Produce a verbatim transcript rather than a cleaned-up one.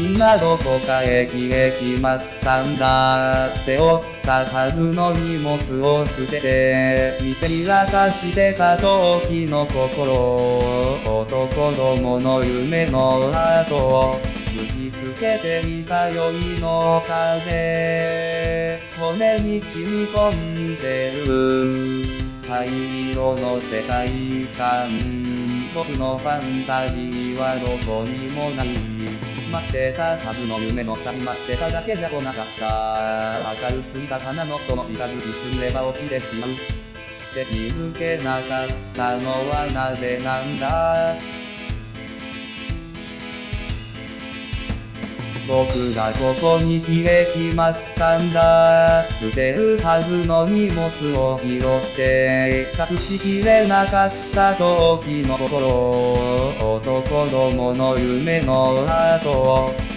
みんなどこかへ消えちまったんだ。背負ったはずの荷物を捨てて、見せびらかしてた時の心と子供の夢の後を吹きつけていた酔いの風、骨に染み込んでる灰色の世界観。僕のファンタジーはどこにもない。待ってたはずの夢の先待ってただけじゃ来なかった。明るすぎた花のその近づきすぎれば落ちてしまうって気づけなかったのはなぜなんだ。僕がここに消えちまったんだ。捨てるはずの荷物を拾って隠しきれなかった時の心と子供の夢の後を